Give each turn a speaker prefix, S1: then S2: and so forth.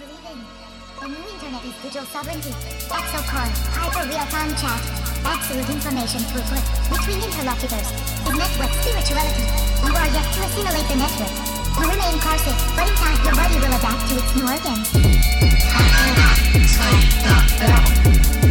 S1: believe in. The new internet is digital sovereignty. Exocore, hyper real-time chat, absolute information throughput between interlocutors. Is network spirituality. You are yet to assimilate the network. You remain carsick, but in time your body will adapt to its new organs.